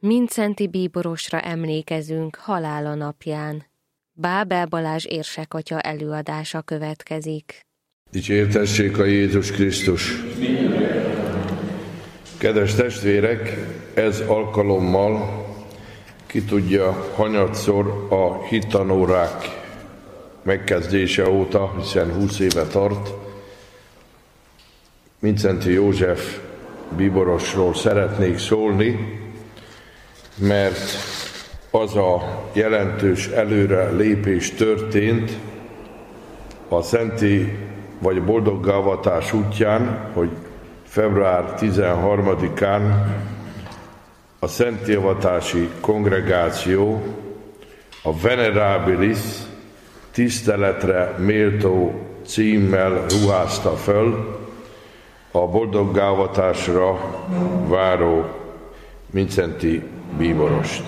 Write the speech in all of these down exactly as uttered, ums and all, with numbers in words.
Mindszenty Bíborosra emlékezünk halála napján. Bábel Balázs érsekatya előadása következik. Dicsértessék a Jézus Krisztus! Kedves testvérek, ez alkalommal ki tudja, hanyatszor a hittanórák megkezdése óta, hiszen húsz éve tart, Mindszenty József bíborosról szeretnék szólni, mert az a jelentős előre lépés történt a szenti vagy boldoggá-avatás útján, hogy február tizenharmadikán a szenttéavatási kongregáció a Venerabilis tiszteletre méltó címmel ruházta föl a boldoggá-avatásra váró Mindszenty bíborost.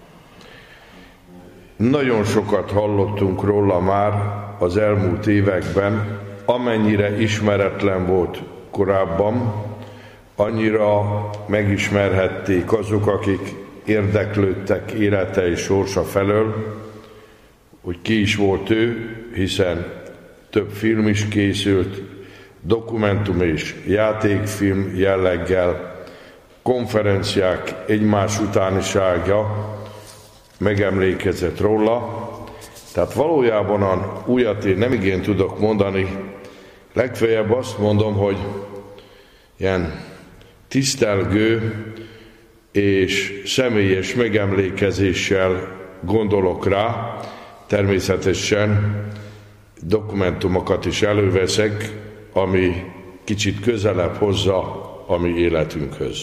Nagyon sokat hallottunk róla már az elmúlt években, amennyire ismeretlen volt korábban, annyira megismerhették azok, akik érdeklődtek élete és sorsa felől, hogy ki is volt ő, hiszen több film is készült, dokumentum és játékfilm jelleggel, konferenciák egymás utánisága megemlékezett róla. Tehát valójában újat én nem igén tudok mondani, legfeljebb azt mondom, hogy ilyen tisztelgő és személyes megemlékezéssel gondolok rá, természetesen dokumentumokat is előveszek, ami kicsit közelebb hozza a mi életünkhöz.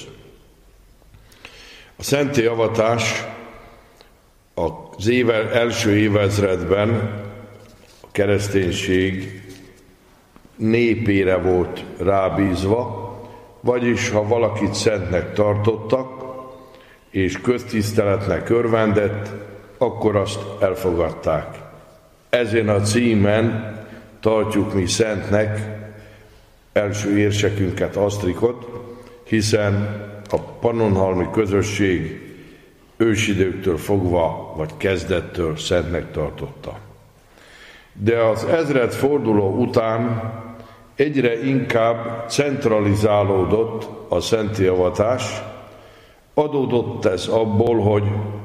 A szenttéavatás az éve, első évezredben a kereszténység népére volt rábízva, vagyis ha valakit szentnek tartottak, és köztiszteletnek örvendett, akkor azt elfogadták. Ezen a címen tartjuk mi szentnek első érsekünket, Asztrikot, hiszen a pannonhalmi közösség ősidőktől fogva, vagy kezdettől szentnek tartotta. De az ezred forduló után egyre inkább centralizálódott a szenttéavatás. Adódott ez abból, hogy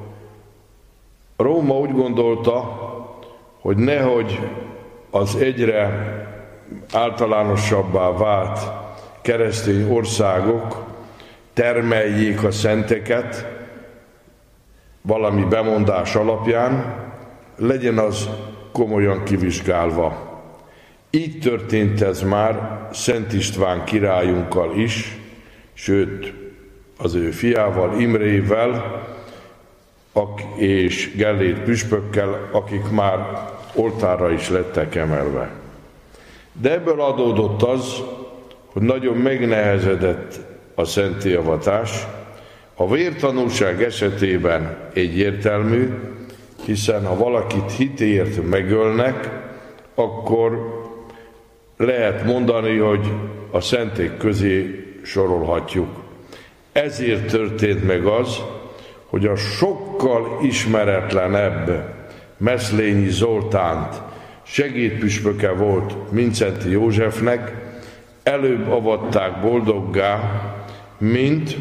Róma úgy gondolta, hogy nehogy az egyre általánosabbá vált keresztény országok termeljék a szenteket valami bemondás alapján, legyen az komolyan kivizsgálva. Így történt ez már Szent István királyunkkal is, sőt az ő fiával, Imrével és Gellért püspökkel, akik már oltárra is lettek emelve. De ebből adódott az, hogy nagyon megnehezedett a szenttéavatás. A vértanúság esetében egyértelmű, hiszen ha valakit hitért megölnek, akkor lehet mondani, hogy a szentek közé sorolhatjuk. Ezért történt meg az, hogy a sokkal ismeretlenebb Meszlényi Zoltánt segédpüspöke volt Mindszenty Józsefnek, előbb avatták boldoggá, mint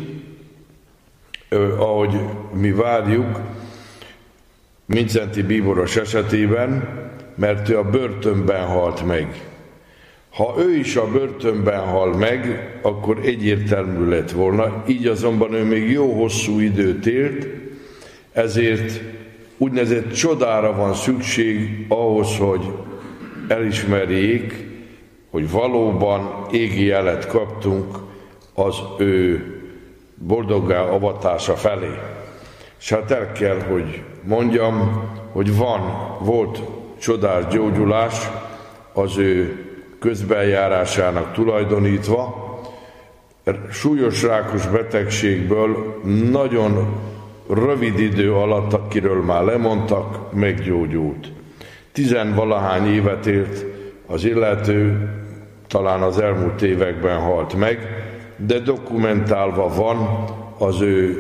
ahogy mi várjuk Mindszenty bíboros esetében, mert ő a börtönben halt meg. Ha ő is a börtönben hal meg, akkor egyértelmű lett volna, így azonban ő még jó hosszú időt élt, ezért úgynevezett csodára van szükség ahhoz, hogy elismerjék, hogy valóban égi jelet kaptunk az ő boldoggá avatása felé. És hát el kell, hogy mondjam, hogy van, volt csodás gyógyulás az ő közbenjárásának tulajdonítva, súlyos rákos betegségből nagyon rövid idő alatt, akiről már lemondtak, meggyógyult. Tizenvalahány évet élt az illető, talán az elmúlt években halt meg, de dokumentálva van az ő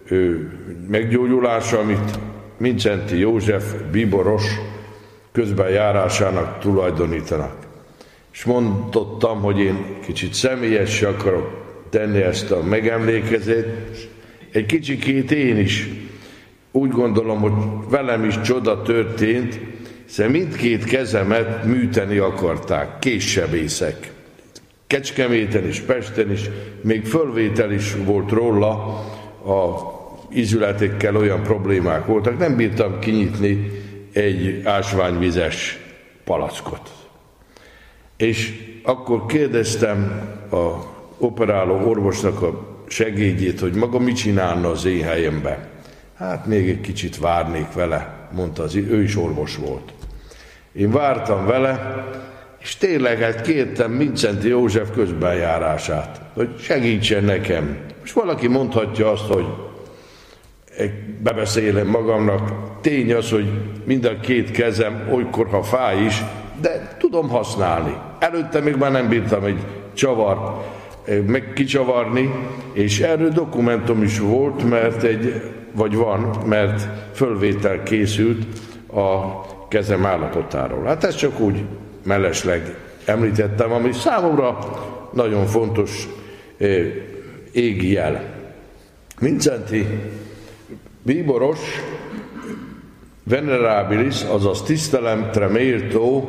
ő, meggyógyulása, amit Mindszenty József bíboros közbenjárásának tulajdonítanak. És mondottam, hogy én kicsit személyessé akarok tenni ezt a megemlékezést. Egy kicsikét én is úgy gondolom, hogy velem is csoda történt, hiszen mindkét kezemet műteni akarták, késsebészek. Kecskeméten és Pesten is, még fölvétel is volt róla, a izületekkel olyan problémák voltak, nem bírtam kinyitni egy ásványvizes palackot. És akkor kérdeztem a operáló orvosnak a segédjét, hogy maga mit csinálna az én helyemben. Hát még egy kicsit várnék vele, mondta az, ő is orvos volt. Én vártam vele, és tényleg hát kértem Mindszenty József közbenjárását, hogy segítsen nekem. És valaki mondhatja azt, hogy bebeszélem magamnak, tény az, hogy mind a két kezem olykor, ha fáj is, de tudom használni. Előtte még már nem bírtam egy csavart meg kicsavarni, és erről dokumentum is volt, mert egy, vagy van, mert fölvétel készült a kezem állapotáról. Hát ezt csak úgy mellesleg említettem, ami számomra nagyon fontos égi jel. Mindszenty bíboros venerabilis, azaz tisztelemre méltó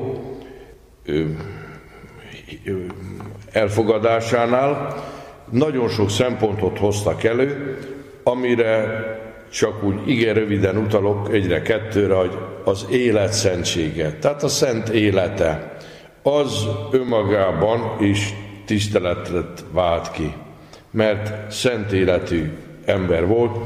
elfogadásánál nagyon sok szempontot hoztak elő, amire csak úgy igen röviden utalok egyre kettőre, hogy az élet szentsége, tehát a szent élete, az önmagában is tiszteletet vált ki, mert szent életű ember volt,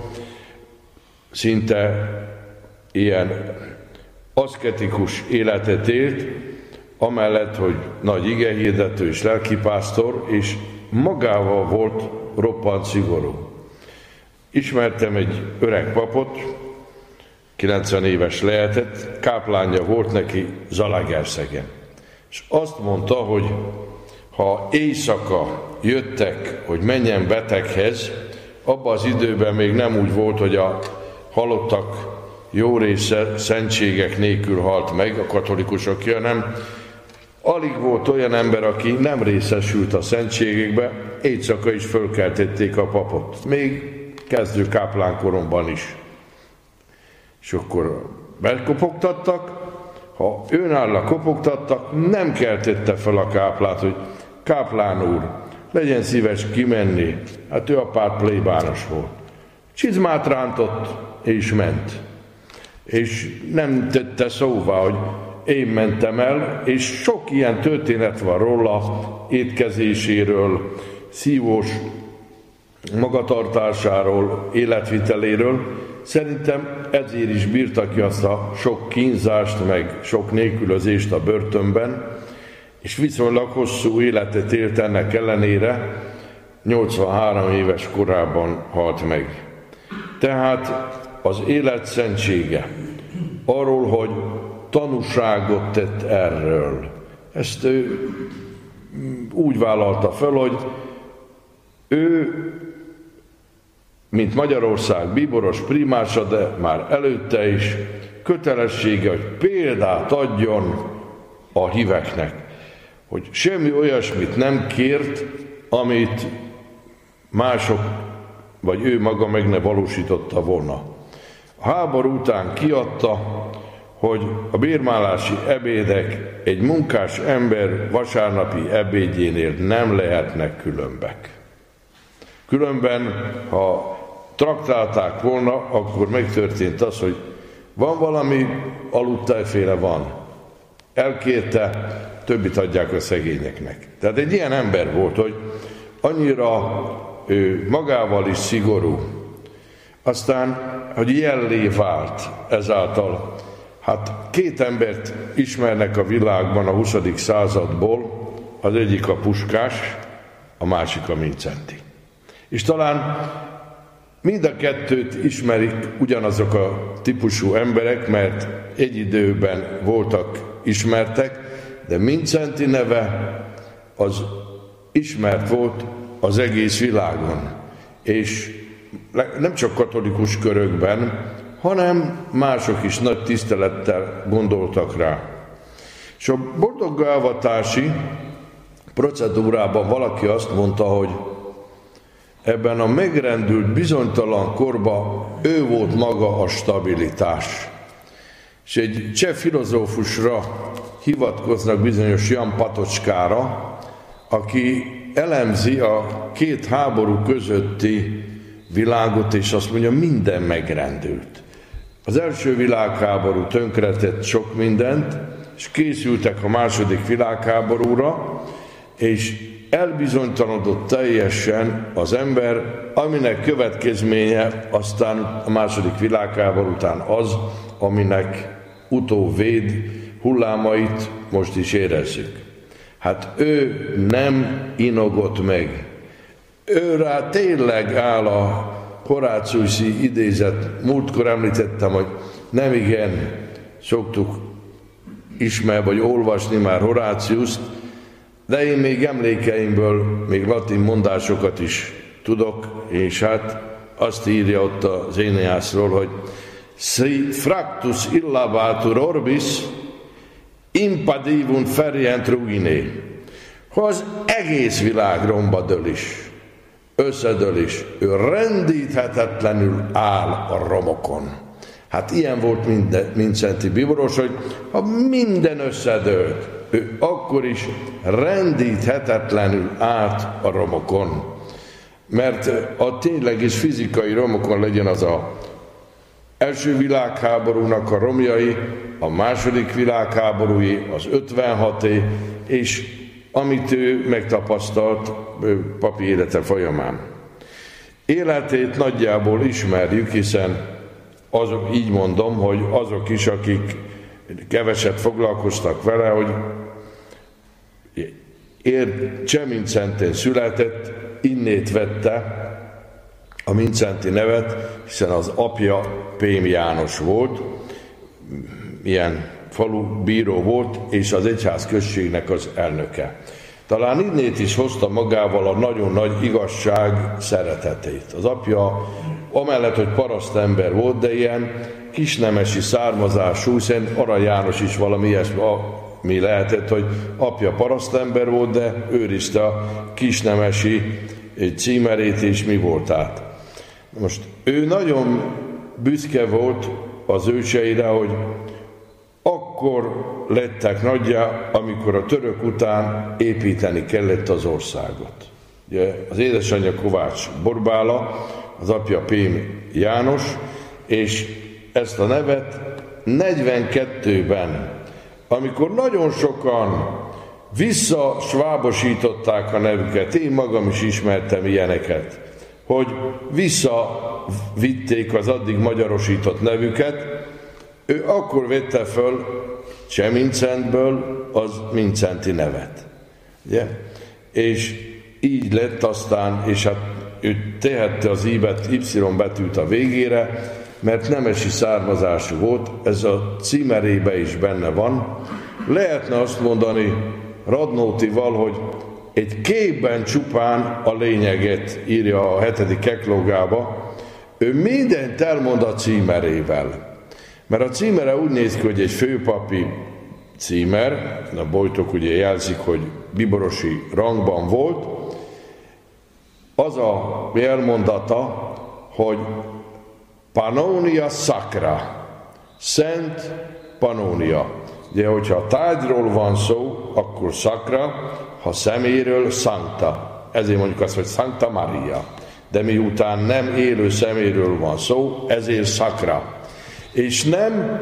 szinte ilyen aszketikus életet élt, amellett, hogy nagy igehirdető és lelkipásztor, és magával volt roppant szigorú. Ismertem egy öreg papot, kilencven éves lehetett, káplánja volt neki Zalaegerszegen. És azt mondta, hogy ha éjszaka jöttek, hogy menjen beteghez, abban az időben még nem úgy volt, hogy a halottak jó része szentségek nélkül halt meg, a katolikusok, hanem alig volt olyan ember, aki nem részesült a szentségekbe, éjszaka is fölkeltették a papot. Még kezdő káplánkoromban is. És akkor bekopogtattak, ha önállal kopogtattak, nem keltette fel a káplát, hogy káplán úr, legyen szíves kimenni. Hát ő a párt plébános volt. Csizmát rántott, és ment. És nem tette szóvá, hogy én mentem el, és sok ilyen történet van róla, étkezéséről, szívós magatartásáról, életviteléről. Szerintem ezért is bírta ki azt a sok kínzást, meg sok nélkülözést a börtönben, és viszonylag hosszú életet élt ennek ellenére, nyolcvanhárom éves korában halt meg. Tehát az élet szentsége, arról, hogy tanúságot tett erről. Ezt ő úgy vállalta fel, hogy ő, mint Magyarország bíboros primása, de már előtte is kötelessége, hogy példát adjon a híveknek, hogy semmi olyasmit nem kért, amit mások, vagy ő maga meg ne valósította volna. A háború után kiadta, hogy a bérmálási ebédek egy munkás ember vasárnapi ebédjénél nem lehetnek különbek. Különben, ha traktálták volna, akkor megtörtént az, hogy van valami, aludtájféle van. Elkérte, többit adják a szegényeknek. Tehát egy ilyen ember volt, hogy annyira ő magával is szigorú. Aztán, hogy jellé vált ezáltal. Hát két embert ismernek a világban a huszadik századból, az egyik a Puskás, a másik a Mindszenty. És talán mind a kettőt ismerik ugyanazok a típusú emberek, mert egy időben voltak ismertek, de Mindszenty neve az ismert volt az egész világon. És nem csak katolikus körökben, hanem mások is nagy tisztelettel gondoltak rá. És a boldoggá-avatási procedúrában valaki azt mondta, hogy ebben a megrendült, bizonytalan korban ő volt maga a stabilitás. És egy cseh filozófusra hivatkoznak, bizonyos Jan Patočkára, aki elemzi a két háború közötti világot, és azt mondja, minden megrendült. Az első világháború tönkretett sok mindent, és készültek a második világháborúra, és elbizonytalanodott teljesen az ember, aminek következménye aztán a második világháború után az, aminek utóvéd hullámait most is érezzük. Hát ő nem inogott meg. Ő rá tényleg áll a Horáciuszi idézet. Múltkor említettem, hogy nem igen szoktuk ismerni vagy olvasni már Horáciuszt, de én még emlékeimből még latin mondásokat is tudok, és hát azt írja ott az Éneászról, hogy si fractus illabatur orbis, impadivum ferient ruiné, hogy az egész világ romba dől is, összedől is, ő rendíthetetlenül áll a romokon. Hát ilyen volt minden, Mindszenty Bíboros, hogy ha minden összedőlt, ő akkor is rendíthetetlenül állt a romokon. Mert a tényleges fizikai romokon legyen az a első világháborúnak a romjai, a második világháborúi, az ötvenhaté, és amit ő megtapasztalt papi élete folyamán. Életét nagyjából ismerjük, hiszen azok, így mondom, hogy azok is, akik keveset foglalkoztak vele, hogy ér, Cseh Mindszentyén született, innét vette a Mindszenty nevet, hiszen az apja Pém János volt, ilyen falu bíró volt, és az egyházközségnek az elnöke. Talán innét is hozta magával a nagyon nagy igazság szeretetét. Az apja amellett, hogy parasztember volt, de ilyen kisnemesi származású, hiszen Arany János is valami ilyesmi mi lehetett, hogy apja parasztember volt, de őrizte a kisnemesi címerét, és mi volt át. Most ő nagyon büszke volt az őseire, hogy akkor lettek nagyjá, amikor a török után építeni kellett az országot. Ugye, az édesanyja Kovács Borbála, az apja Pém János, és ezt a nevet negyvenkettőben, amikor nagyon sokan visszasvábosították a nevüket, én magam is ismertem ilyeneket, hogy visszavitték az addig magyarosított nevüket, ő akkor vette föl Cseh Mindszentyből az Mindszenty nevet. Ugye? És így lett aztán, és hát ő tehette az íbet, Y betűt a végére, mert nemesi származású volt, ez a címerébe is benne van. Lehetne azt mondani Radnótival, hogy egy képben csupán a lényeget írja a hetedik keklógába, ő mindent elmond a címerével. Mert a címere úgy néz ki, hogy egy főpapi címer, a bojtok ugye jelzik, hogy bíborosi rangban volt, az a elmondata, hogy Pannonia Sacra, Szent Pannonia. Ugye, hogyha a tárgyról van szó, akkor Sacra, ha szeméről Sancta. Ezért mondjuk azt, hogy Sancta Maria. De miután nem élő szeméről van szó, ezért Sacra. És nem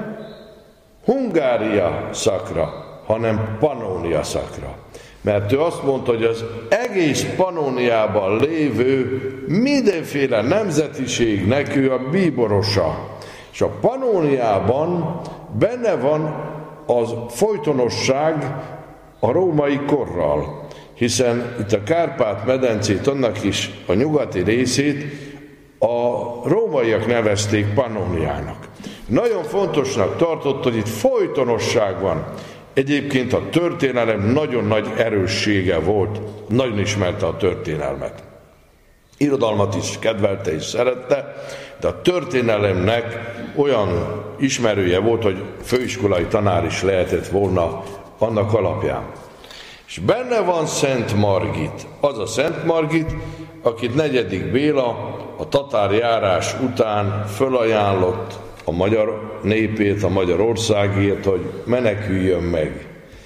Hungária Sacra, hanem Pannonia Sacra. Mert ő azt mondta, hogy az egész Pannoniában lévő mindenféle nemzetiségnek ő a bíborosa. És a Pannoniában benne van az folytonosság a római korral, hiszen itt a Kárpát-medencét, annak is a nyugati részét a rómaiak nevezték Pannoniának. Nagyon fontosnak tartott, hogy itt folytonosság van. Egyébként a történelem nagyon nagy erőssége volt, nagyon ismerte a történelmet. irodalmat is kedvelte és szerette, de a történelemnek olyan ismerője volt, hogy főiskolai tanár is lehetett volna annak alapján. És benne van Szent Margit, az a Szent Margit, akit negyedik Béla a tatárjárás után fölajánlott a magyar népét, a magyar országért, hogy meneküljön meg.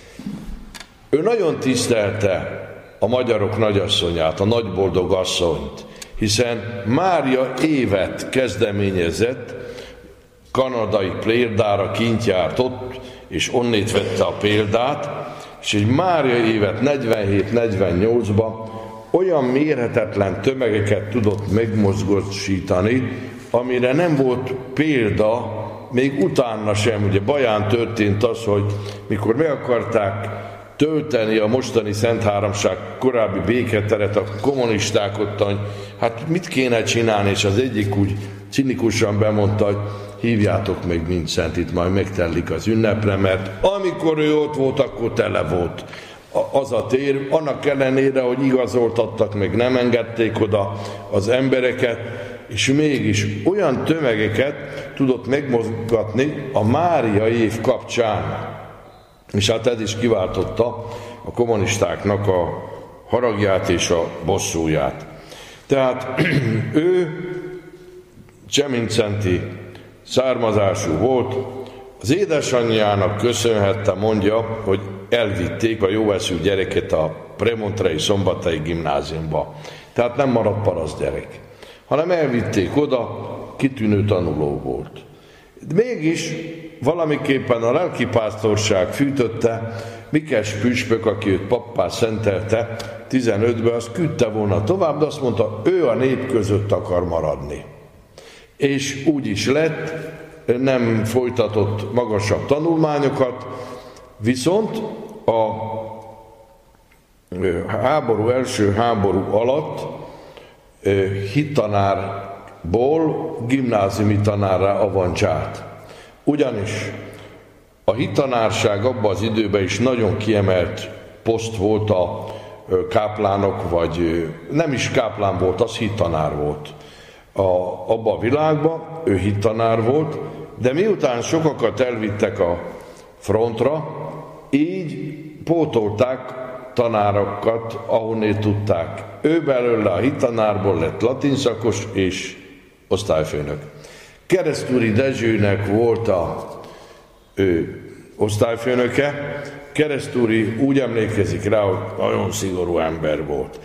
Ő nagyon tisztelte a magyarok nagyasszonyát, a nagyboldog asszonyt, hiszen Mária évet kezdeményezett, kanadai példára kint járt ott, és onnét vette a példát, és egy Mária évet negyvenhét negyvennyolcban olyan mérhetetlen tömegeket tudott megmozgósítani, amire nem volt példa, még utána sem. Ugye Baján történt az, hogy mikor meg akarták tölteni a mostani Szent Háromság korábbi béketeret, a kommunisták ottan, hát mit kéne csinálni, és az egyik úgy cinikusan bemondta, hogy hívjátok meg Mindszentit, itt majd megtellik az ünnepre, mert amikor ő ott volt, akkor tele volt az a tér, annak ellenére, hogy igazoltattak, meg nem engedték oda az embereket, és mégis olyan tömegeket tudott megmozgatni a Mária év kapcsán. És hát ez is kiváltotta a kommunistáknak a haragját és a bosszúját. Tehát ő csemindszenty származású volt, az édesanyjának köszönhette, mondja, hogy elvitték a jóeszű gyereket a Premontrei Szombathely gimnáziumba. Tehát nem maradt paraszt gyerek, hanem elvitték oda, kitűnő tanuló volt. Mégis valamiképpen a lelkipásztorság fűtötte, Mikes püspök, aki őt pappá szentelte tizenötben, azt küldte volna tovább, de azt mondta, ő a nép között akar maradni. És úgy is lett, nem folytatott magasabb tanulmányokat, viszont a háború, első háború alatt hittanárból gimnáziumi tanárrá avancsált. Ugyanis a hittanárság abban az időben is nagyon kiemelt poszt volt a káplánok, vagy nem is káplán volt, az hittanár volt. A, abban a világban ő hittanár volt, de miután sokakat elvittek a frontra, így pótolták tanárokat, ahonnét tudták. Ő belőle a hittanárból lett latinszakos és osztályfőnök. Keresztúri Dezsőnek volt a ő osztályfőnöke. Keresztúri úgy emlékezik rá, hogy nagyon szigorú ember volt.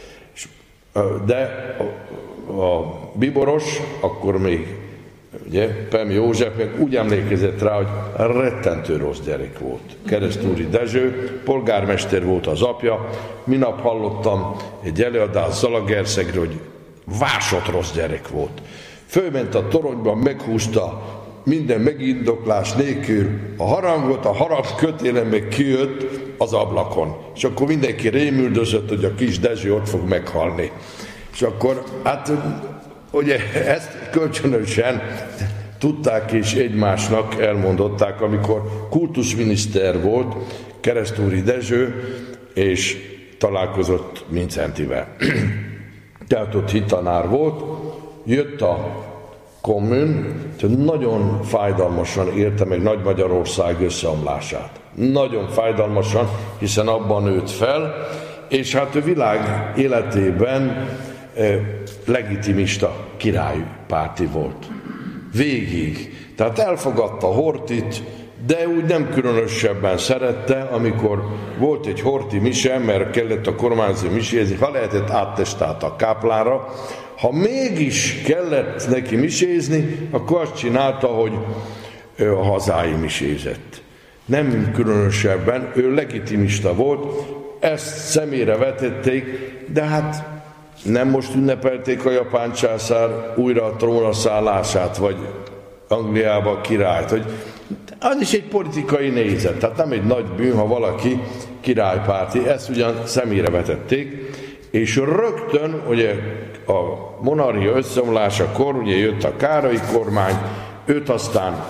De a, a Biboros, akkor még ugye, Pem József meg úgy emlékezett rá, hogy rettentő rossz gyerek volt. Keresztúri Dezső, polgármester volt az apja. Minap hallottam egy előadás Zalaegerszegről, hogy vásott rossz gyerek volt. Fölment a toronyban, meghúzta minden megindoklás nélkül a harangot, a harang kötélen meg kijött az ablakon. És akkor mindenki rémüldözött, hogy a kis Dezső ott fog meghalni. És akkor, hát ugye ezt kölcsönösen tudták és egymásnak elmondották, amikor kultuszminiszter volt Keresztúri Dezső, és találkozott Mindszentyvel. Tehát ott hittanár volt, jött a kommun, nagyon fájdalmasan érte meg Nagy-Magyarország összeomlását. Nagyon fájdalmasan, hiszen abban nőtt fel, és hát a világ életében eh, legitimista királypárti volt. Végig. Tehát elfogadta Horthyt, de úgy nem különösebben szerette, amikor volt egy horthy mise, mert kellett a kormányzó misézni, ha lehetett áttestált a káplánra, ha mégis kellett neki misézni, akkor azt csinálta, hogy a hazái misézett. Nem különösebben, ő legitimista volt, ezt szemére vetették, de hát nem most ünnepelték a japán császár újra a trónra szállását, vagy Angliába a királyt, hogy az is egy politikai nézet, tehát nem egy nagy bűn, ha valaki királypárti, ezt ugyan szemére vetették, és rögtön, ugye a monarchia összeomlásakor, ugye jött a Károly kormány, őt aztán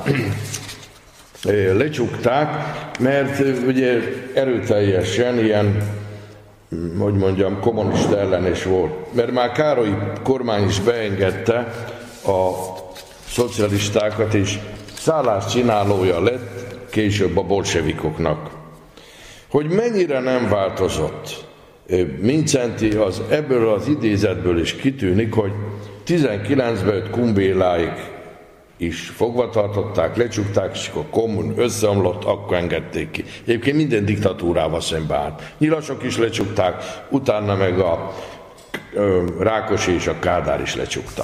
lecsukták, mert ugye erőteljesen ilyen hogy mondjam, kommunista ellenes volt. Mert már Károly kormány is beengedte a szocialistákat, és szálláscsinálója lett később a bolsevikoknak. Hogy mennyire nem változott Mindszenty, az ebből az idézetből is kitűnik, hogy tizenkilencben öt Kumbéláig is fogva tartották, lecsukták, és akkor a kommun összeomlott, akkor engedték ki. Egyébként minden diktatúrával szembe állt. Nyilasok is lecsukták, utána meg a ö, Rákosi és a Kádár is lecsukta.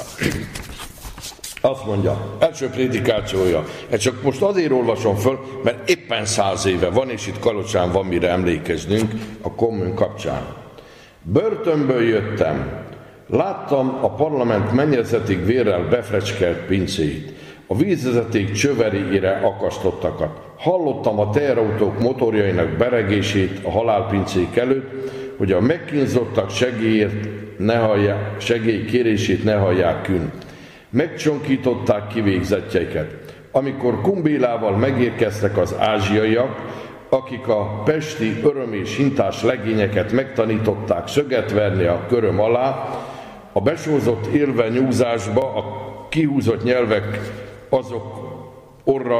Azt mondja, első prédikációja, ezt csak most azért olvasom föl, mert éppen száz éve van, és itt Kalocsán van mire emlékeznünk a kommun kapcsán. Börtönből jöttem, láttam a parlament mennyezetig vérrel befrecskelt pincéit, a vízvezeték csöveréjére akasztottakat. Hallottam a teherautók motorjainak beregését a halálpincék előtt, hogy a megkínzottak segélyért ne hallják, segélykérését ne hallják kün. Megcsonkították kivégzettjeiket. Amikor Kumbélával megérkeztek az ázsiaiak, akik a pesti öröm és hintás legényeket megtanították szöget verni a köröm alá, a besózott élve nyúzásba a kihúzott nyelvek azok orra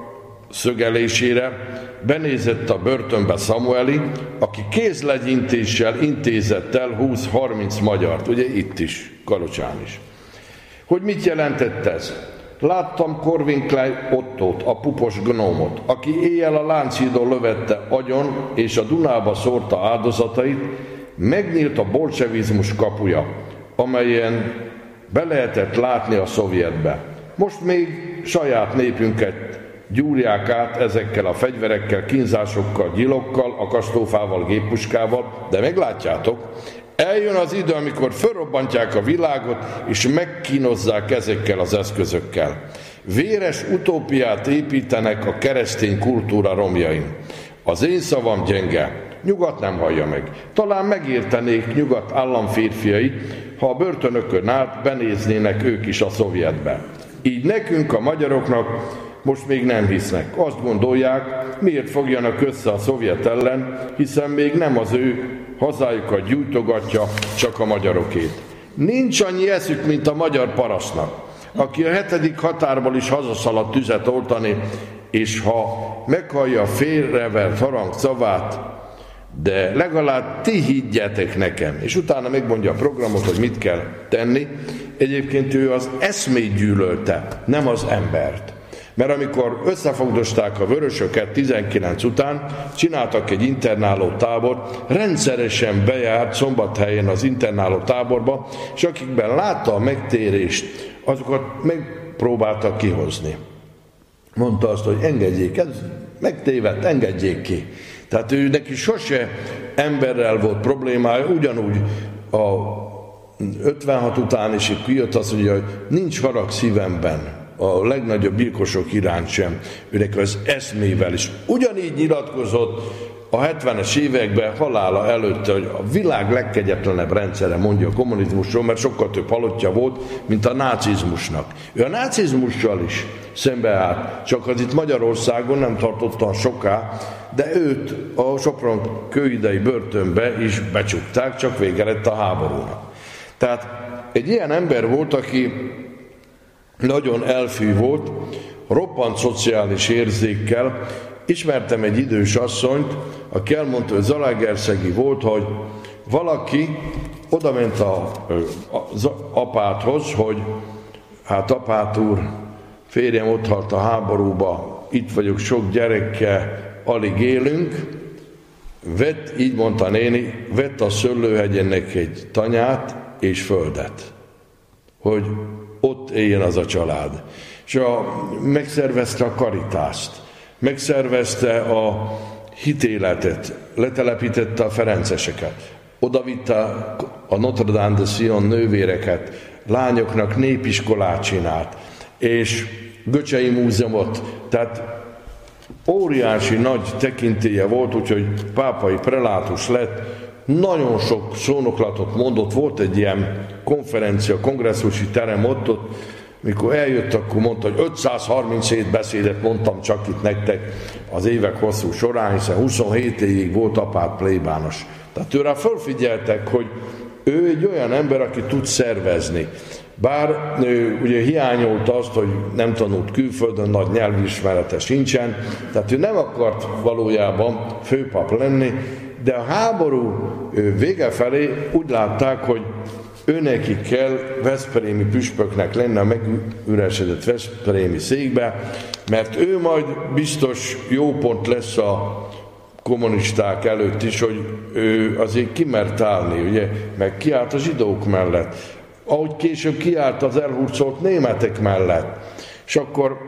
szögelésére benézett a börtönbe Samueli, aki kézlegyintéssel intézett el húsz-harminc magyart, ugye itt is, Kalocsán is. Hogy mit jelentett ez? Láttam Corvin Klein Ottót, a pupos gnómot, aki éjjel a Lánchídon lövette agyon és a Dunába szórta áldozatait, megnyílt a bolsevizmus kapuja, amelyen be lehetett látni a szovjetbe. Most még saját népünket gyúrják át ezekkel a fegyverekkel, kínzásokkal, gyílokkal, akasztófával, géppuskával, de meglátjátok, eljön az idő, amikor felrobbantják a világot, és megkínozzák ezekkel az eszközökkel. Véres utópiát építenek a keresztény kultúra romjain. Az én szavam gyenge, nyugat nem hallja meg. Talán megértenék nyugat államférfiai, ha a börtönökön át benéznének ők is a szovjetbe. Így nekünk, a magyaroknak most még nem hisznek. Azt gondolják, miért fogjanak össze a szovjet ellen, hiszen még nem az ő hazájukat gyújtogatja, csak a magyarokét. Nincs annyi eszük, mint a magyar parasztnak, aki a hetedik határból is hazaszaladt tüzet oltani, és ha meghallja félrevert harang szavát, de legalább ti higgyetek nekem. És utána megmondja a programot, hogy mit kell tenni. Egyébként ő az eszmét gyűlölte, nem az embert. Mert amikor összefogdosták a vörösöket tizenkilenc után, csináltak egy internáló tábor, rendszeresen bejárt Szombathelyen az internáló táborba, és akikben látta a megtérést, azokat megpróbáltak kihozni. Mondta azt, hogy engedjék, ez megtévedt, engedjék ki. Tehát ő neki sose emberrel volt problémája, ugyanúgy a ötvenhat után is kijött azt, hogy nincs harag szívemben, a legnagyobb gyilkosok iránt sem, őnek az eszmével is. Ugyanígy nyilatkozott a hetvenes években halála előtt, hogy a világ legkegyetlenebb rendszere, mondja a kommunizmusról, mert sokkal több halottja volt, mint a nácizmusnak. Ő a nácizmussal is szembeállt, csak az itt Magyarországon nem tartottan soká, de őt a Sopron kőidei börtönbe is becsukták, csak vége lett a háborúnak. Tehát egy ilyen ember volt, aki nagyon elfű volt, roppant szociális érzékkel. Ismertem egy idős asszonyt, aki elmondta, hogy zalaegerszegi volt, hogy valaki odament a, az apáthoz, hogy hát apát úr, férjem ott halt a háborúba, itt vagyok sok gyerekkel, alig élünk, vett, így mondta néni, vett a Szöllőhegyennek egy tanyát és földet, hogy ott éljen az a család. És a, megszervezte a karitást, megszervezte a hitéletet, letelepítette a ferenceseket, odavitte a Notre Dame de Sion nővéreket, lányoknak népiskolát csinált, és Göcsei múzeumot, tehát óriási nagy tekintélye volt, úgyhogy pápai prelátus lett, nagyon sok szónoklatot mondott, volt egy ilyen konferencia, kongresszusi terem ott, ott, mikor eljött, akkor mondta, hogy ötszázharminchét beszédet mondtam csak itt nektek az évek hosszú során, hiszen huszonhét évig volt apát plébános. Tehát őre felfigyeltek, hogy ő egy olyan ember, aki tud szervezni. Bár ő ugye hiányolta azt, hogy nem tanult külföldön, nagy nyelvismerete sincsen, tehát ő nem akart valójában főpap lenni, de a háború vége felé úgy látták, hogy őneki kell veszprémi püspöknek lenni a megüresedett veszprémi székbe, mert ő majd biztos jó pont lesz a kommunisták előtt is, hogy ő azért kimert állni, ugye, meg kiállt a zsidók mellett, ahogy később kiállt az elhurcolt németek mellett, és akkor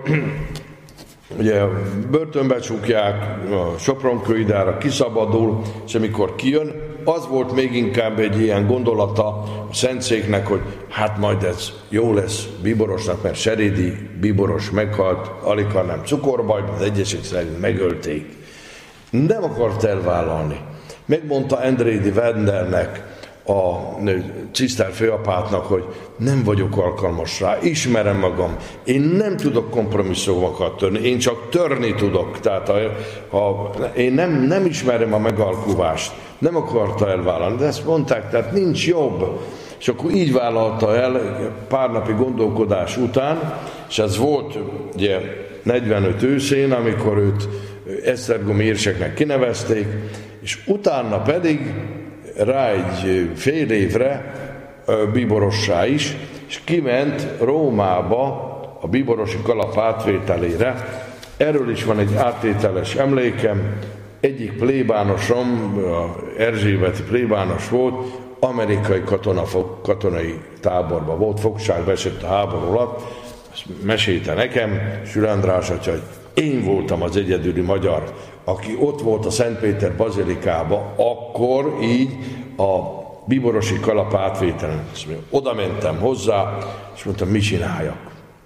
ugye börtönbe csukják, a Sopron-kőidára kiszabadul, és amikor kijön, az volt még inkább egy ilyen gondolata a Szentszéknek, hogy hát majd ez jó lesz Bíborosnak, mert Serédi Bíboros meghalt, alig ha nem cukorbaj, az egyesek szerint megölték. Nem akart elvállalni. Megmondta Endrédi Wendernek, a ciszter főapátnak, hogy nem vagyok alkalmas rá, ismerem magam, én nem tudok kompromisszumokat törni, én csak törni tudok, tehát a, a, én nem, nem ismerem a megalkuvást, nem akarta elvállalni, de ezt mondták, tehát nincs jobb. És akkor így vállalta el pár napi gondolkodás után, és ez volt ugye negyvenöt őszén, amikor őt esztergomi érseknek kinevezték, és utána pedig rá egy fél évre bíborossá is, és kiment Rómába a bíborosi kalap átvételére. Erről is van egy áttételes emlékem. Egyik plébánosom, Erzsébeti plébános volt, amerikai katona, katonai táborban volt, fogságba esett a háború alatt, ezt mesélte nekem, Sül András atya, hogy én voltam az egyedüli magyar, aki ott volt a Szentpéter bazilikába, akkor így a bíborosi kalap átvételen. Oda mentem hozzá, és mondtam, mit csináljak?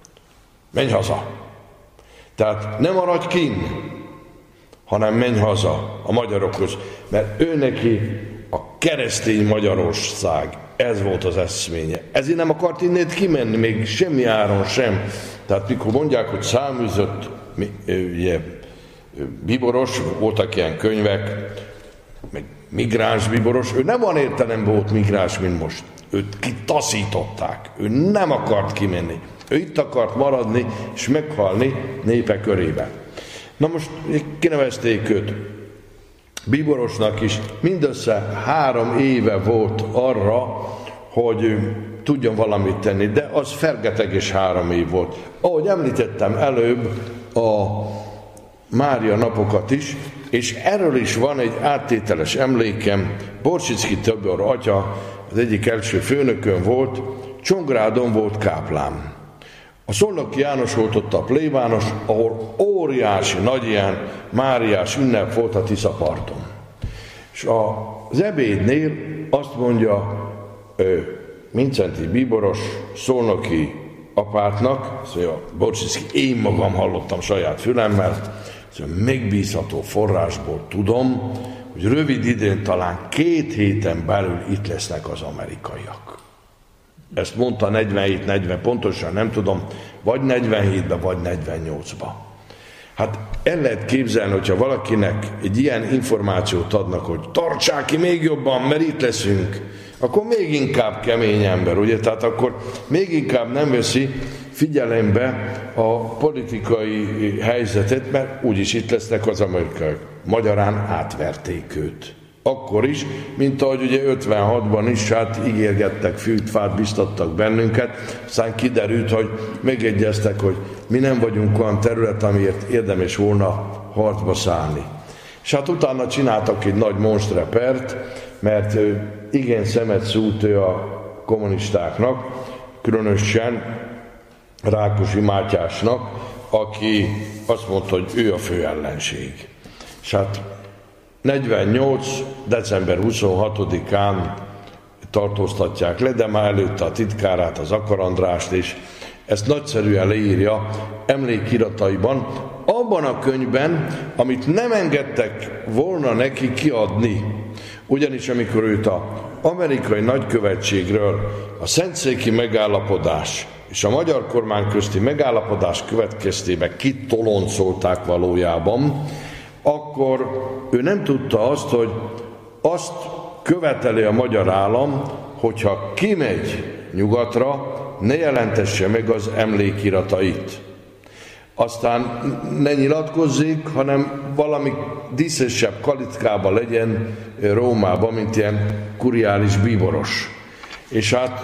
Menj haza! Tehát nem maradj kinn, hanem menj haza a magyarokhoz, mert ő neki a keresztény Magyarország, ez volt az eszménye. Ezért nem akart innét kimenni, még semmi áron sem. Tehát mikor mondják, hogy száműzött, ugye, bíboros, voltak ilyen könyvek, meg migráns bíboros, ő nem van értelemben volt migráns, mint most. Őt kitaszították, ő nem akart kimenni. Ő itt akart maradni és meghalni népe körében. Na most kinevezték őt bíborosnak is, mindössze három éve volt arra, hogy tudjon valamit tenni, de az fergeteges három év volt. Ahogy említettem előbb a Mária napokat is, és erről is van egy áttételes emlékem. Borsicki Tibor atya, az egyik első főnökön volt, Csongrádon volt káplán. A Szolnoki János volt ott a plébános, ahol óriási, nagy ilyen máriás ünnep volt a Tiszaparton. És az ebédnél azt mondja Mincenti bíboros Szolnoki apátnak, szóval Borsicki, én magam hallottam saját fülemmel, szóval megbízható forrásból tudom, hogy rövid időn, talán két héten belül itt lesznek az amerikaiak. Ezt mondta negyvenhét negyven, pontosan nem tudom, vagy negyvenhétben, vagy negyvennyolcban. Hát el lehet képzelni, hogyha valakinek egy ilyen információt adnak, hogy tartsák ki még jobban, mert itt leszünk, akkor még inkább kemény ember, ugye? Tehát akkor még inkább nem veszi figyelembe a politikai helyzetet, mert úgyis itt lesznek az amerikaiak. Magyarán átverték őt. Akkor is, mint ahogy ugye ötvenhatban is, hát ígérgettek, fűt, fát biztattak bennünket, aztán kiderült, hogy megegyeztek, hogy mi nem vagyunk olyan terület, amiért érdemes volna harcba szállni. És hát utána csináltak egy nagy monstrepert, mert igen szemet szúrt ő a kommunistáknak, különösen Rákosi Mátyásnak, aki azt mondta, hogy ő a fő ellenség. És hát negyvennyolc. december huszonhatodikán tartóztatják le, de már előtte a titkárát, az Akar Andrást is. Ezt nagyszerűen leírja emlékirataiban, abban a könyvben, amit nem engedtek volna neki kiadni. Ugyanis amikor őt az amerikai nagykövetségről a szentszéki megállapodás és a magyar kormány közti megállapodás következtében kitoloncolták valójában, akkor ő nem tudta azt, hogy azt követeli a magyar állam, hogyha kimegy nyugatra, ne jelentesse meg az emlékiratait. Aztán ne nyilatkozzék, hanem valami díszesebb kalitkába legyen Rómában, mint ilyen kuriális bíboros. És hát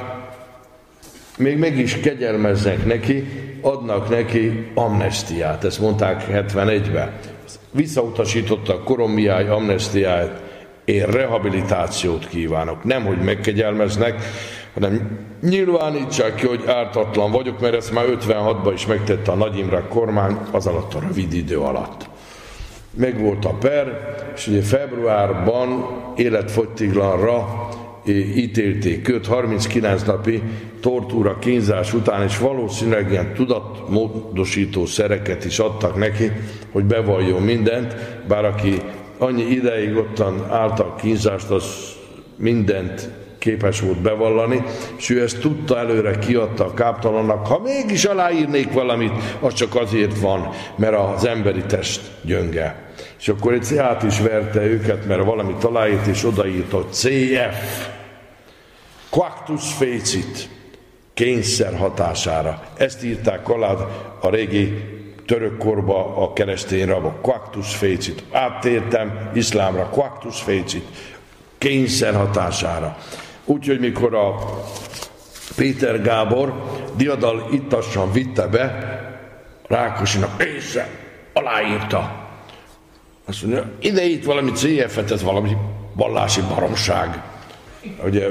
még meg is kegyelmeznek neki, adnak neki amnesztiát. Ezt mondták hetvenegyben. Visszautasította a Korommiáj amnesztiáját, én rehabilitációt kívánok. Nem, hogy megkegyelmeznek, hanem nyilvánítsák ki, hogy ártatlan vagyok, mert ezt már ötvenhatban is megtette a Nagy Imre kormány, az alatt a rövid idő alatt. Megvolt a per, és ugye februárban életfogytiglanra ítélték őt harminckilenc napi tortúra, kínzás után, és valószínűleg ilyen tudatmódosító szereket is adtak neki, hogy bevalljon mindent, bár aki annyi ideig ottan állt a kínzást, az mindent képes volt bevallani, és ő ezt tudta, előre kiadta a káptalannak, ha mégis aláírnék valamit, az csak azért van, mert az emberi test gyönge. És akkor egy át is verte őket, mert valamit aláírt, és odaírta cé ef, Quactus fecit, kényszer hatására. Ezt írták alá a régi török korba a keresztény rabok, Quactus fecit. Áttértem iszlámra, Quactus fecit, kényszer hatására. Úgyhogy mikor a Péter Gábor diadal ittassan vitte be, Rákosinak észre, aláírta. Azt mondja, ide itt valami cé ef-et, ez valami vallási baromság. Ugye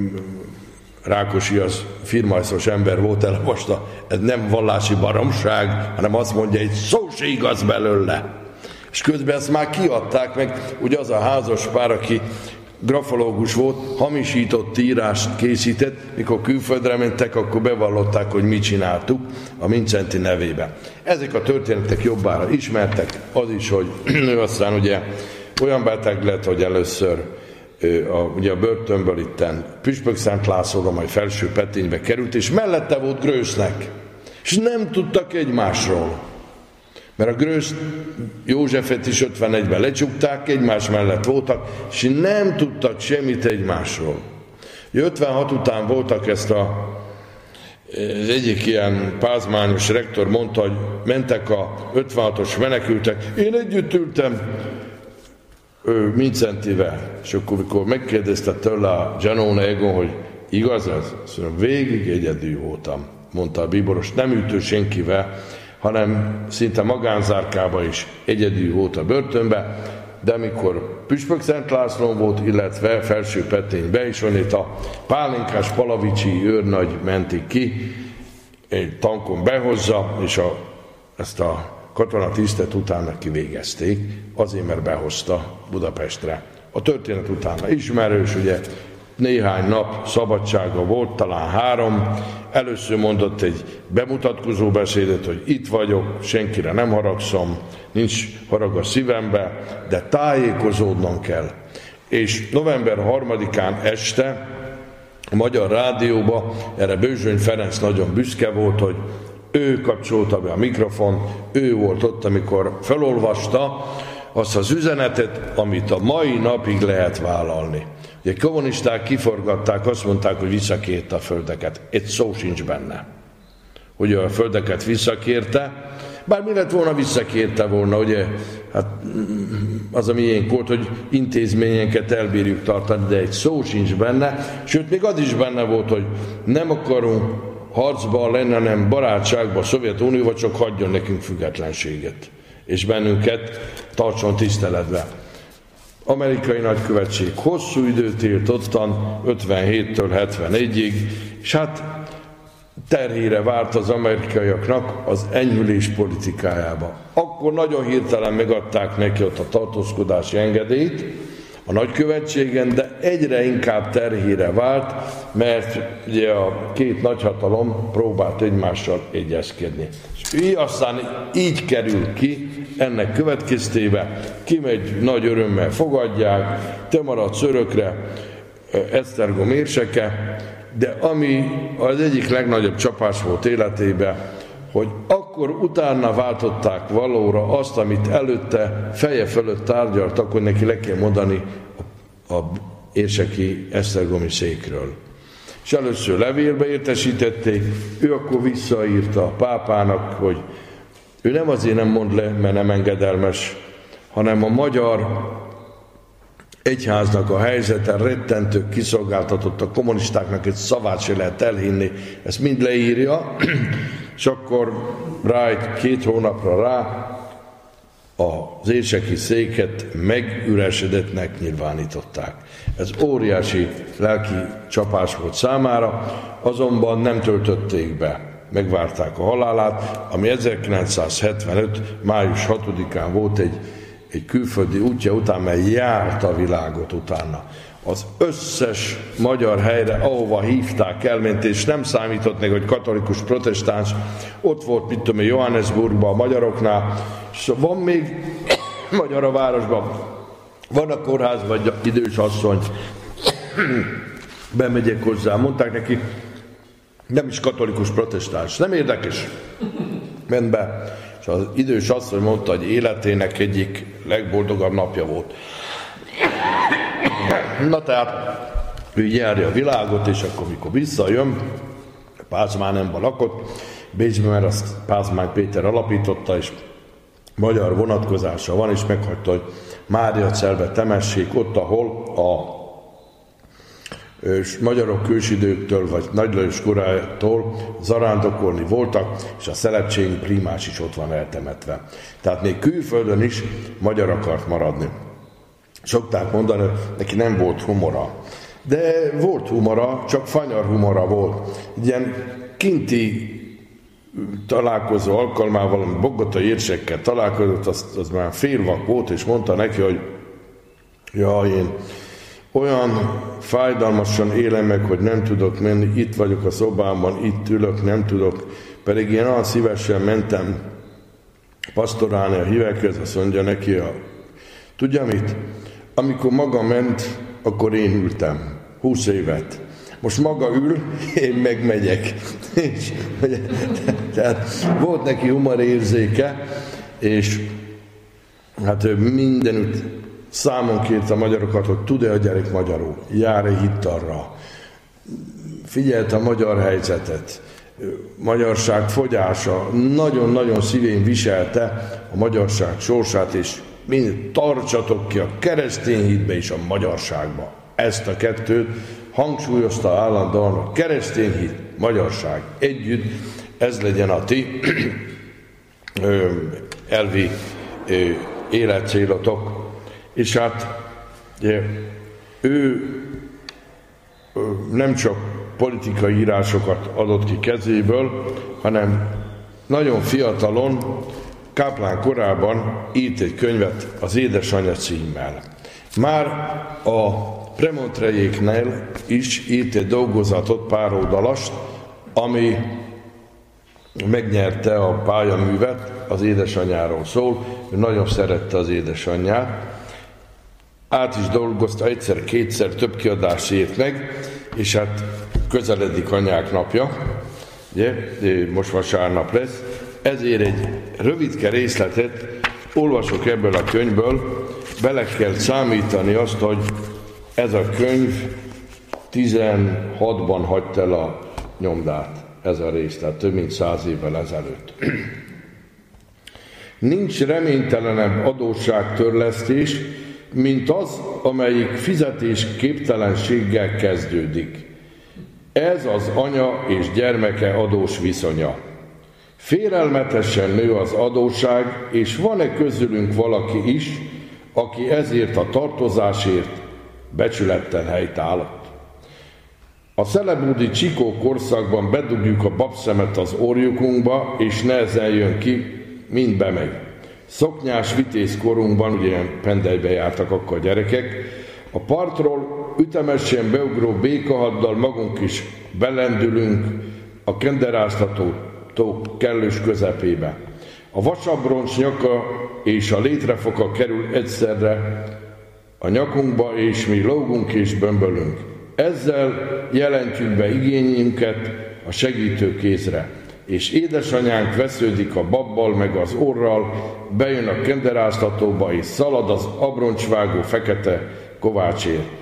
Rákosi az firmajszos ember volt, elolvasta, ez nem vallási baromság, hanem azt mondja, egy szó se igaz belőle. És közben ezt már kiadták meg, ugye az a házas pár, aki grafológus volt, hamisított írást készített, mikor külföldre mentek, akkor bevallották, hogy mit csináltuk a Mindszenty nevében. Ezek a történetek jobbára ismertek, az is, hogy ő aztán ugye olyan beteg lett, hogy először a, ugye a börtönből itten Püspökszent Lászlóra, majd Felsőpeténybe került, és mellette volt Grösznek, és nem tudtak egymásról. Mert a Grösz Józsefet is ötvenegyben lecsukták, egymás mellett voltak, és nem tudtak semmit egymásról. ötvenhat után voltak ezt a, az egyik ilyen pázmányos rektor mondta, hogy mentek a ötvenhatos menekültek, én együtt ültem Mindszentyvel, és akkor, amikor megkérdezte tőle a Giannone Egon, hogy igaz ez? Azt mondom, végig egyedül voltam, mondta a bíboros, nem ütő senkivel, hanem szinte magánzárkába is egyedül volt a börtönbe, de amikor Püspökszent Lászlón volt, illetve Felsőpeténybe is, onnét a pálinkás palavicsi őrnagy mentik ki, egy tankon behozza, és a, ezt a katonatisztet utána kivégezték, azért, mert behozta Budapestre. A történet utána ismerős, ugye néhány nap szabadsága volt, talán három, először mondott egy bemutatkozó beszédet, hogy itt vagyok, senkire nem haragszom, nincs harag a szívembe, de tájékozódnom kell. És november harmadikán este a Magyar Rádióba, erre Bőzsöny Ferenc nagyon büszke volt, hogy ő kapcsolta be a mikrofon, ő volt ott, amikor felolvasta azt az üzenetet, amit a mai napig lehet vállalni. Ugye kommunisták kiforgatták, azt mondták, hogy visszakérte a földeket. Egy szó sincs benne, hogy a földeket visszakérte, bár mi lett volna, visszakérte volna, ugye, hát az a miénk volt, hogy intézményeket elbírjuk tartani, de egy szó sincs benne, sőt, még az is benne volt, hogy nem akarunk harcban lenni, hanem barátságban a Szovjetunióval, csak hagyjon nekünk függetlenséget, és bennünket tartson tiszteletbe. Amerikai nagykövetség hosszú időt élt ottan, ötvenhéttől hetvenegyig, és hát terhére várt az amerikaiaknak az enyhülés politikájába. Akkor nagyon hirtelen megadták neki ott a tartózkodási engedélyt a nagykövetségen, de egyre inkább terhére vált, mert ugye a két nagyhatalom próbált egymással egyezkedni. És így aztán így kerül ki, ennek következtében kimegy, nagy örömmel fogadják, te maradsz örökre, Esztergom érseke, de ami az egyik legnagyobb csapás volt életében, hogy akkor utána váltották valóra azt, amit előtte feje fölött tárgyaltak, hogy neki le kell mondani a, a érseki esztergomi székről. És először levélbe értesítették, ő akkor visszaírta a pápának, hogy ő nem azért nem mond le, mert nem engedelmes, hanem a magyar egyháznak a helyzete rettentő, kiszolgáltatott, a kommunistáknak egy szavát se lehet elhinni, ezt mind leírja, és akkor rá egy két hónapra rá az érseki széket megüresedetnek nyilvánították. Ez óriási lelki csapás volt számára, azonban nem töltötték be. Megvárták a halálát, ami ezerkilencszázhetvenöt. május hatodikán volt egy, egy külföldi útja után, mely járta a világot utána. Az összes magyar helyre, ahova hívták, elment, és nem számított meg, hogy katolikus, protestáns, ott volt, mit tudom, Johannesburgban, a magyaroknál, és van még magyar a városban, van a kórház, vagy idős asszony, bemegyek hozzá, mondták neki, nem is katolikus, protestáns, nem érdekes, ment be, és az idős asszony mondta, hogy életének egyik legboldogabb napja volt. Na tehát, ő járja a világot, és akkor, mikor visszajön, Pázmányban lakott, Bécsben, mert azt Pázmány Péter alapította, és magyar vonatkozása van, és meghagyta, hogy Máriacelbe temessék, ott, ahol a és magyarok ősidőktől, vagy Nagy Lajos korától zarándokolni voltak, és a szelepcsény primás is ott van eltemetve. Tehát még külföldön is magyar akart maradni. Szokták mondani, hogy neki nem volt humora. De volt humora, csak fanyar humora volt. Ilyen kinti találkozó alkalmával, ami bogotai érsekkel találkozott, az, az már félvak volt, és mondta neki, hogy ja, én olyan fájdalmasan élem meg, hogy nem tudok menni, itt vagyok a szobámban, itt ülök, nem tudok, pedig én olyan szívesen mentem pastorálni a hívekhez, azt mondja neki, a, tudja mit? Amikor maga ment, akkor én ültem, húsz évet. Most maga ül, én megmegyek. És, tehát volt neki humorérzéke, és hát ő mindenütt számon kérte a magyarokat, hogy tud-e a gyerek magyarul, jár-e hittarra. Figyelte a magyar helyzetet, magyarság fogyása, nagyon-nagyon szívén viselte a magyarság sorsát, és mind tartsatok ki a keresztény hitbe és a magyarságba. Ezt a kettőt hangsúlyozta állandóan, a keresztény hit, magyarság együtt, ez legyen a ti ö, elvi ö, életcélotok. És hát ugye, ő ö, nem csak politikai írásokat adott ki kezéből, hanem nagyon fiatalon, káplán korában írt egy könyvet az Édesanyja címmel. Már a Premontrejéknél is írt egy dolgozatot, pár oldalast, ami megnyerte a pályaművet, az édesanyjáról szól, ő nagyon szerette az édesanyját, át is dolgozta egyszer-kétszer, több kiadást írt meg, és hát közeledik anyák napja, ugye, most vasárnap lesz, ezért egy rövidke részletet olvasok ebből a könyvből, bele kell számítani azt, hogy ez a könyv tizenhatban hagyta el a nyomdát, ez a rész, tehát több mint száz évvel ezelőtt. Nincs reménytelenebb adósságtörlesztés, mint az, amelyik fizetésképtelenséggel kezdődik. Ez az anya és gyermeke adós viszonya. Félelmetesen nő az adósság, és van-e közülünk valaki is, aki ezért a tartozásért becsülettel helytállott? A szelebúdi csikó korszakban bedugjuk a babszemet az orjukunkba, és nehezen jön ki, mind bemegy. Szoknyás vitéz korunkban, ugye ilyen pendelybe jártak akkor a gyerekek, a partról ütemesen beugró békahaddal magunk is belendülünk a kenderáztató kellős közepébe. A vasabroncs nyaka és a létrefoka kerül egyszerre a nyakunkba, és mi lógunk és bömbölünk. Ezzel jelentjük be igényünket a segítő kézre, és édesanyánk vesződik a babbal meg az orral, bejön a kenderáztatóba, és szalad az abroncsvágó fekete kovácsért.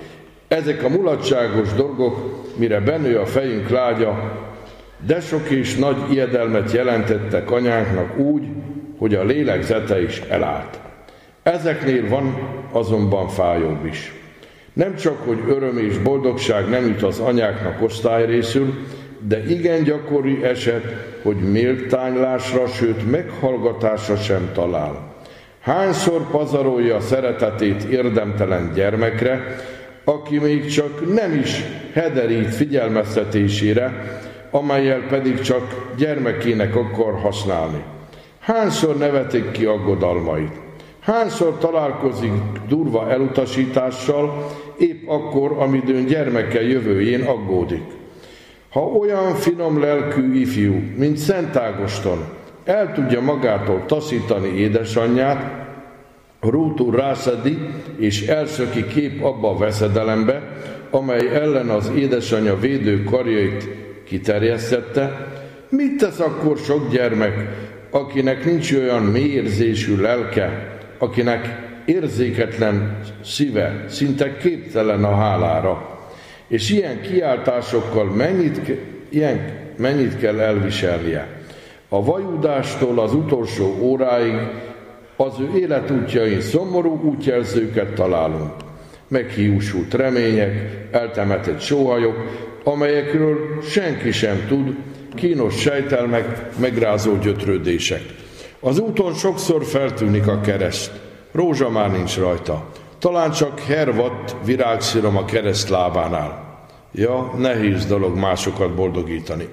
Ezek a mulatságos dolgok, mire benő a fejünk lágya, de sok és nagy ijedelmet jelentettek anyánknak úgy, hogy a lélegzete is elállt. Ezeknél van azonban fájóbb is. Nem csak, hogy öröm és boldogság nem jut az anyáknak osztályrészül, de igen gyakori eset, hogy méltánylásra, sőt meghallgatásra sem talál. Hányszor pazarolja a szeretetét érdemtelen gyermekre, aki még csak nem is hederít figyelmeztetésére, amellyel pedig csak gyermekének akar használni. Hányszor nevetik ki aggodalmait? Hányszor találkozik durva elutasítással, épp akkor, amidőn gyermeke jövőjén aggódik? Ha olyan finom lelkű ifjú, mint Szent Ágoston, el tudja magától taszítani édesanyját, rútul rászedi és elszöki kép abba a veszedelembe, amely ellen az édesanyja védő karjait kiterjesztette, mit tesz akkor sok gyermek, akinek nincs olyan mélyérzésű lelke, akinek érzéketlen szíve, szinte képtelen a hálára, és ilyen kiáltásokkal mennyit, ilyen, mennyit kell elviselnie. A vajudástól az utolsó óráig az ő életútjain szomorú útjelzőket találunk. Meghiúsult remények, eltemetett sóhajok, amelyekről senki sem tud, kínos sejtelmek, megrázó gyötrődések. Az úton sokszor feltűnik a kereszt, rózsa már nincs rajta, talán csak hervadt virágszírom a kereszt lábánál. Ja, nehéz dolog másokat boldogítani.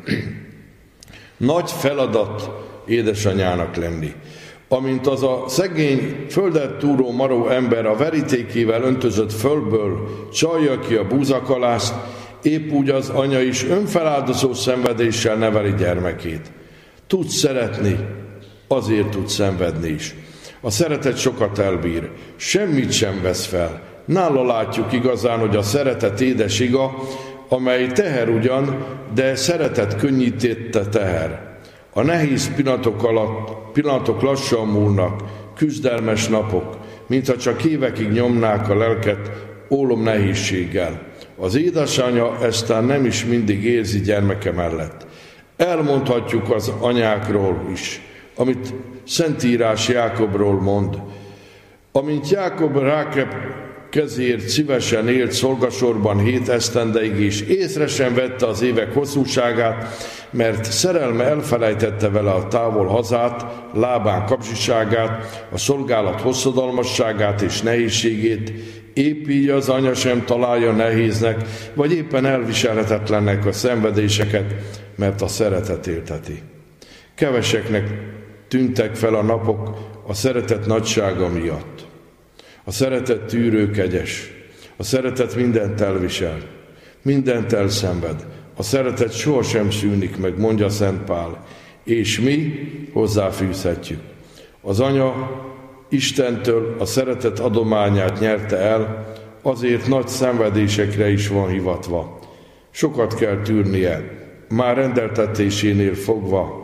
Nagy feladat édesanyának lenni. Amint az a szegény, földet túró maró ember a verítékével öntözött földből csalja ki a búzakalászt, épp úgy az anya is önfeláldozó szenvedéssel neveli gyermekét. Tudsz szeretni, azért tudsz szenvedni is. A szeretet sokat elbír, semmit sem vesz fel. Nála látjuk igazán, hogy a szeretet édes iga, amely teher ugyan, de szeretet könnyítette teher. A nehéz pillanatok alatt, pillanatok lassan múlnak, küzdelmes napok, mintha csak évekig nyomnák a lelket ólom nehézséggel. Az édesanyja eztán nem is mindig érzi gyermeke mellett. Elmondhatjuk az anyákról is, amit Szentírás Jákobról mond. Amint Jákob Rákeb kezért szívesen élt szolgasorban hét esztendeig, és észre sem vette az évek hosszúságát, mert szerelme elfelejtette vele a távol hazát, Lábán kapzsiságát, a szolgálat hosszadalmasságát és nehézségét, épp így az anya sem találja nehéznek, vagy éppen elviselhetetlennek a szenvedéseket, mert a szeretet élteti. Keveseknek tűntek fel a napok a szeretet nagysága miatt. A szeretet tűrő kegyes, a szeretet mindent elvisel, mindent elszenved, a szeretet sohasem szűnik meg, mondja Szent Pál, és mi hozzáfűzhetjük. Az anya Istentől a szeretet adományát nyerte el, azért nagy szenvedésekre is van hivatva. Sokat kell tűrnie, már rendeltetésénél fogva,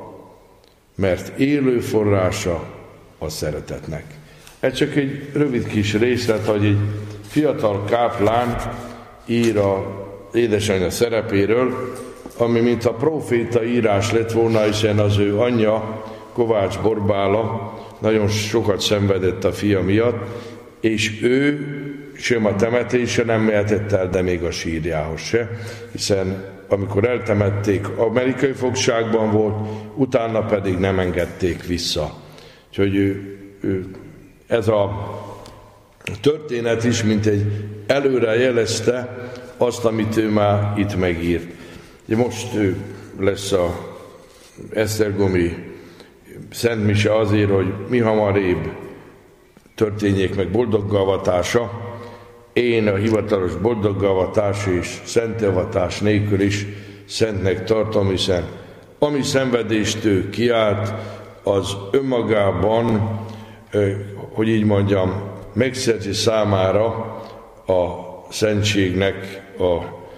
mert élő forrása a szeretetnek. Ez csak egy rövid kis részlet, hogy egy fiatal káplán ír a édesanyja szerepéről, ami mint a próféta írás lett volna, hiszen az ő anyja, Kovács Borbála, nagyon sokat szenvedett a fia miatt, és ő sem a temetésre nem mehetett el, de még a sírjához se, hiszen amikor eltemették, amerikai fogságban volt, utána pedig nem engedték vissza. Úgyhogy ő, ő, ez a történet is, mint egy előre jelezte azt, amit ő már itt megírt. Most ő lesz a esztergomi Szent Mise azért, hogy mi hamarébb történjék meg boldoggavatása. Én a hivatalos boldoggavatás és szentevatás nélkül is szentnek tartom, hiszen ami szenvedést ő kiált, az önmagában, hogy így mondjam, megszerzi számára a szentségnek a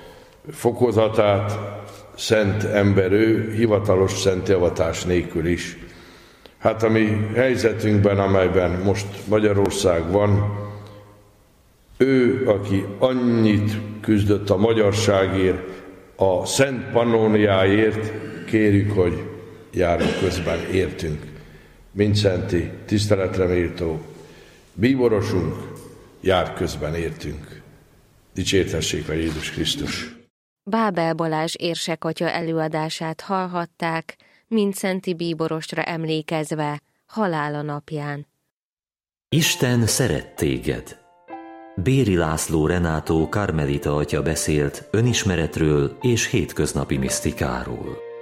fokozatát, szent ember ő, hivatalos szentevatás nélkül is. Hát a mi helyzetünkben, amelyben most Magyarország van, Ő, aki annyit küzdött a magyarságért, a Szent Pannóniáért, kérjük, hogy járunk közben értünk. Mindszenti, tiszteletre méltó bíborosunk, jár közben értünk. Dicsértessék meg Jézus Krisztus! Bábel Balázs érsekatya előadását hallhatták, Mindszenti bíborosra emlékezve, halála napján. Isten szeret téged! Béri László Renátó karmelita atya beszélt önismeretről és hétköznapi misztikáról.